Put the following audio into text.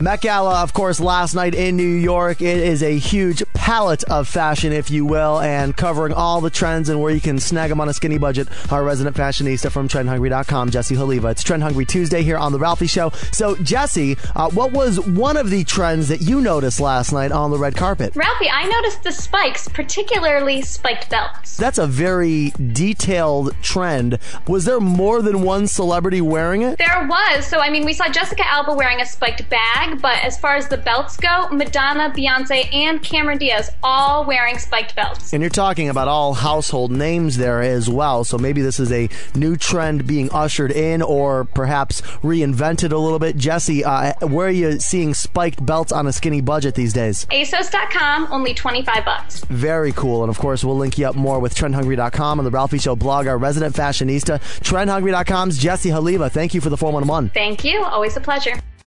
Met Gala, of course, last night in New York. It is a huge palette of fashion, if you will, and covering all the trends and where you can snag them on a skinny budget. Our resident fashionista from TrendHungry.com, Jessie Haliva. It's Trend Hungry Tuesday here on The Ralphie Show. So, Jessie, what was one of the trends that you noticed last night on the red carpet? Ralphie, I noticed the spikes, particularly spiked belts. That's a very detailed trend. Was there more than one celebrity wearing it? There was. So, we saw Jessica Alba wearing a spiked bag, but as far as the belts go, Madonna, Beyonce, and Cameron Diaz all wearing spiked belts. And you're talking about all household names there as well, so maybe this is a new trend being ushered in or perhaps reinvented a little bit. Jessie, where are you seeing spiked belts on a skinny budget these days? ASOS.com, only $25. Very cool. And of course, we'll link you up more with TrendHungry.com and the Ralphie Show blog, our resident fashionista. TrendHungry.com's Jessie Haliva. Thank you for the 411. Thank you. Always a pleasure.